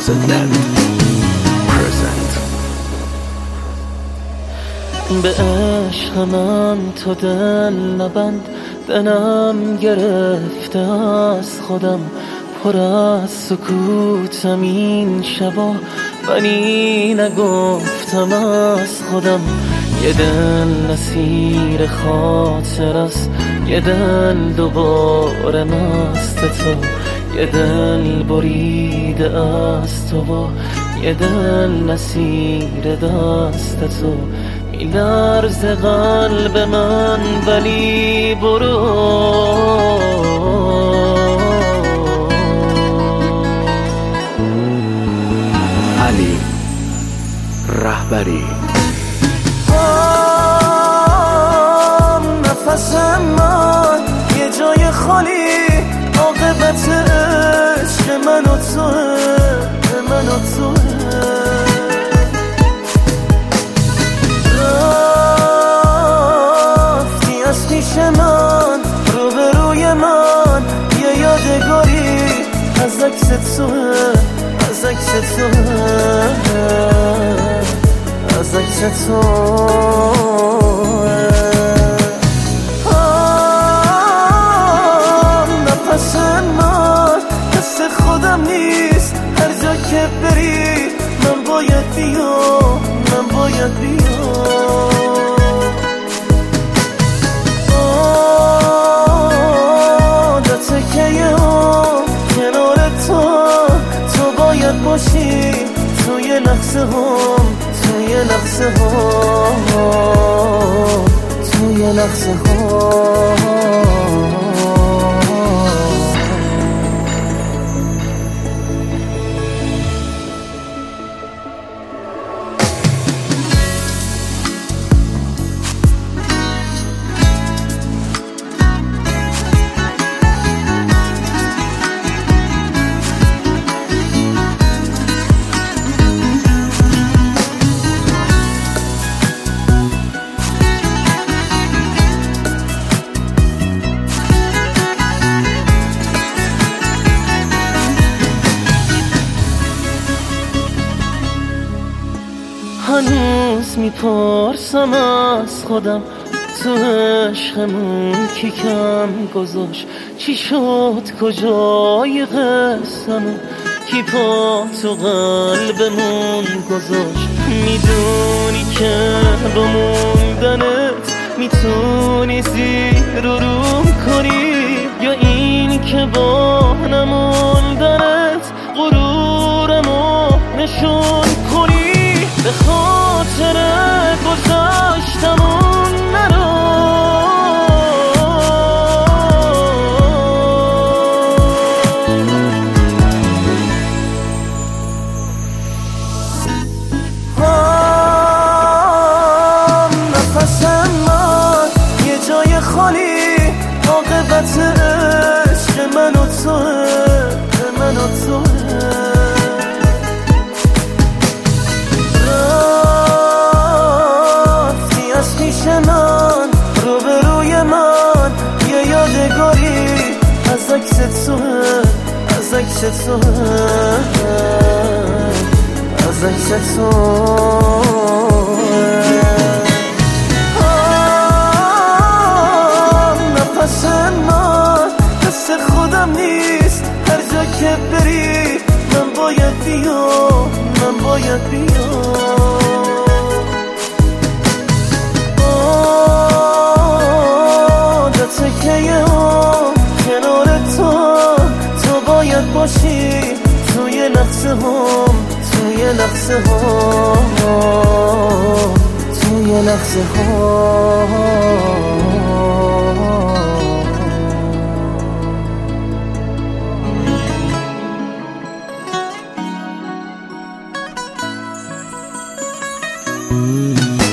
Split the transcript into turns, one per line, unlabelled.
2010 present.
به عشق من تو دل نبند، دلم گرفته از خودم، پر از سکوتم این شبا، ولی نگفتم از خودم. یه دل نسیر خاطر است، یه دل دوباره مست تو، یه دل بریده از تو و یه دل نسیر دست تو. میلرزه قلب من ولی برو.
علی رهبری.
نفس من یه جای خالی، عاقبت عشق من و توه، من و توه. رفتی از پیش من، روبروی من، یه یادگاری از عکس توه، از عکس توه، از عکس توه. نفس من دست خودم نیست، هر جا که بری من باید بیام، من باید بیام. عادته که یه کنار تو باید باشی، توی لحظه هم، توی لحظه هم، توی لحظه هم. هنوز میپرسم از خودم، تو عشقمون کی کم گذاشت؟ چی شد کجای قصه‌مون؟ کی پا تو قلبمون گذاشت؟ میدونی که با موندنت میتونی زیر و روم کنی، یا این که با نموندنت غرورمو نشون کنی؟ به خاطر گذشتمون نرو. نفس من یه جای خالی، عاقبت عشق من و توه، من و توه. من روبروی من، یه یادگاری از عکس توه، از عکس توه، از عکس توه. نفس من دست خودم نیست، هر جا که بری من باید بیام، من باید بیام. که یه کنار تو باید باشی، توی لحظه هم، توی لحظه هم، توی لحظه هم.